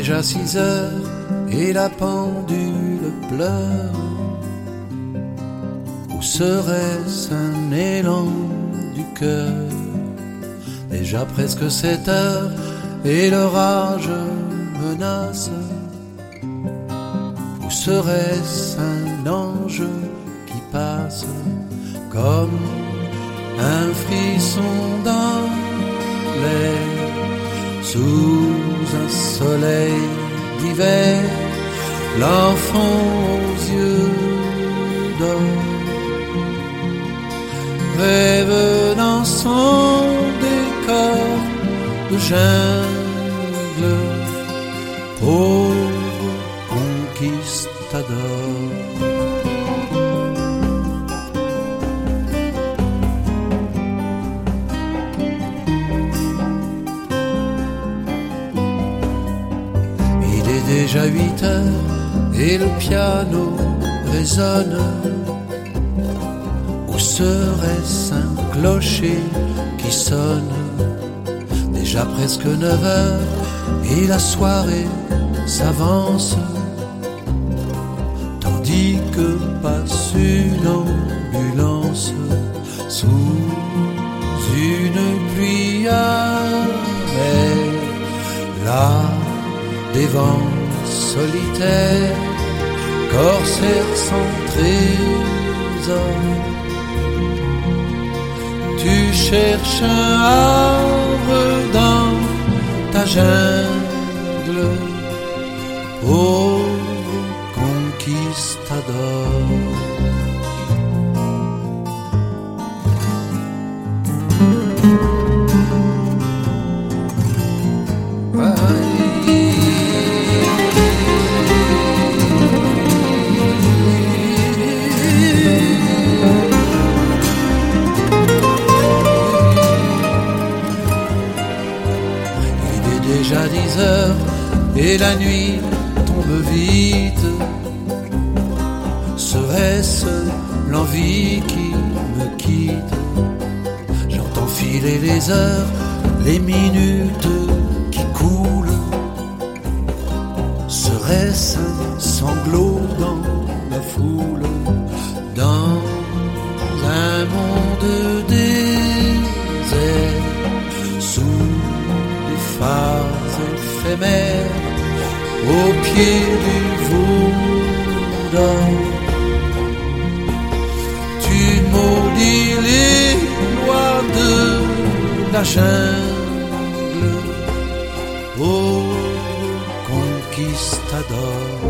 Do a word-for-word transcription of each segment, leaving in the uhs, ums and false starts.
déjà six heures et la pendule pleure. Ou serait-ce un élan du cœur? Déjà presque sept heures et l'orage menace. Ou serait-ce un ange qui passe comme un frisson dans l'air sous un soleil d'hiver? L'enfant aux yeux d'or rêve dans son décor de jungle, pauvre conquistador. Il est déjà huit heures et le piano résonne. Ou serait-ce un clocher qui sonne? Déjà presque neuf heures et la soirée s'avance, tandis que passe une ambulance sous une pluie amère. Là, des vents solitaires, corsaires sans trésor. Tu cherches un havre dans ta jungle, pauvre conquistador. Déjà dix heures et la nuit tombe vite. Serait-ce l'envie qui me quitte? J'entends filer les heures, les minutes qui coulent. Serait-ce un sanglot dans la foule, dans un monde désert, sous des phares éphémères, au pied du Vouda? Tu maudis les lois de la jungle, ô conquistador.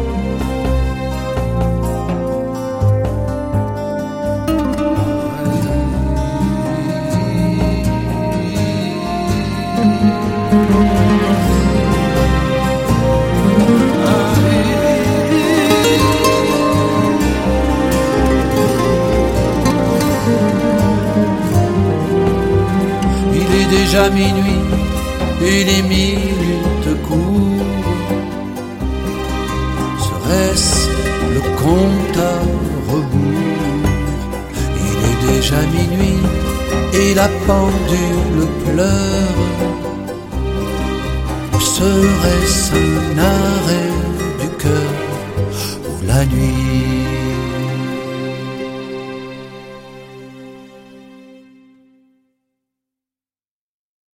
Déjà minuit et les minutes courent. Serait-ce le compte à rebours? Il est déjà minuit et la pendule pleure. Ou serait-ce un arrêt du cœur, ou la nuit